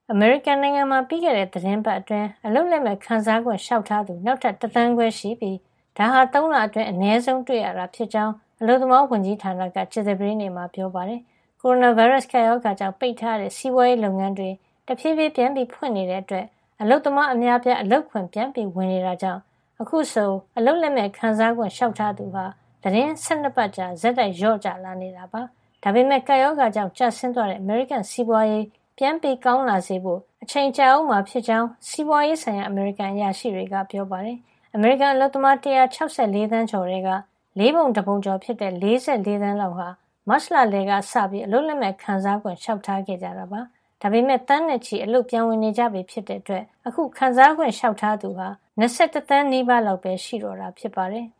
အမေရိကန်နိုင်ငံမှာပြီးခဲ့တဲ့သတင်းပတ်အတွင်းအလုပ်လက်မဲ့ခံစား권လျှောက်ထားသူနောက်ထပ်1 သန်းခွဲရှိပြီးဒါဟာ3 လအတွင်းအနည်းဆုံးတွေ့ရတာဖြစ်ကြောင်းအလုပ်သမားဝန်ကြီးဌာနကကြာသပတေးနေ့မှာပြောပါတယ်။ကိုရိုနာဗိုင်းရပ်စ်ကပ်ရောဂါကြောင့်ပိတ်ထားတဲ့စီးပွားရေးလုပ်ငန်းတွေတဖြည်းဖြည်းပြန်ပြီးဖွင့်နေတဲ့အတွက်အလုပ်သမားအများပြားအလုပ်ခွင်ပြန်ပြီးဝင်နေတာကြောင့်အခုဆိုအလုပ်လက်မဲ့ခံစား권လျှောက်ထားသူဟာသတင်း12 ပတ်ကြာဇက်တိုက်လျော့ကျလာနေတာပါ။ဒါပေမဲ့ကပ်ရောဂါကြောင့်ကျဆင်းသွားတဲ့အမေရိကန်စီးပွားရေးပြန်ပြီးကောင်းလာစေဖို့အချိန်ကြာအောင်မှာဖြစ်ကြောင်းစီးပွားရေးဆိုင်ရာအမေရိကန်အရာရှိတွေကပြောပါတယ်။အမေရိကန်အလုပ်သမား164 သန်းကျော်တွေက၄ ပုံ1 ပုံကျော်ဖြစ်တဲ့44 သန်းလောက်ဟာမတ်လလယ်ကစပြီးအလုပ်လက်မဲ့ခံစား권လျှောက်ထားခဲ့ကြတာပါ။ဒါပေမဲ့တန်းနဲ့ချီအလုပ်ပြန်ဝင်နေကြပြီဖြစ်တဲ့အတွက်အခုခံစား권လျှောက်ထားသူဟာ21 သန်းနီးပါးလောက်ပဲရှိတော့တာဖြစ်ပါတယ်